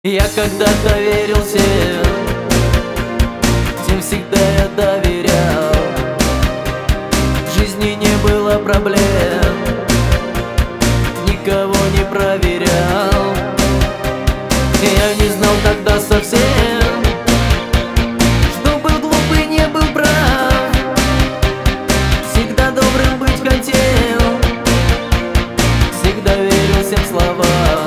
Я когда-то верил всем, всем всегда я доверял. В жизни не было проблем, никого не проверял. Я не знал тогда совсем, что был глуп и не был прав. Всегда добрым быть хотел, всегда верил всем словам.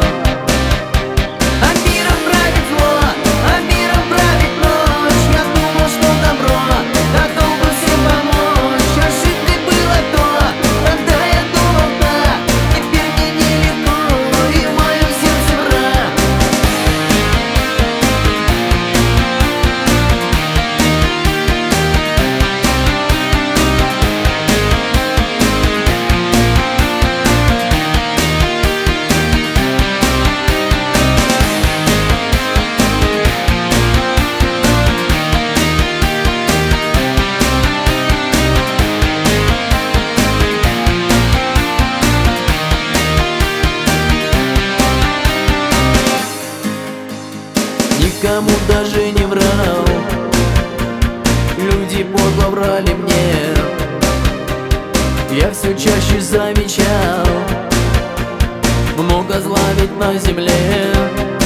Никому даже не врал, люди подло врали мне. Я все чаще замечал много зла ведь на земле.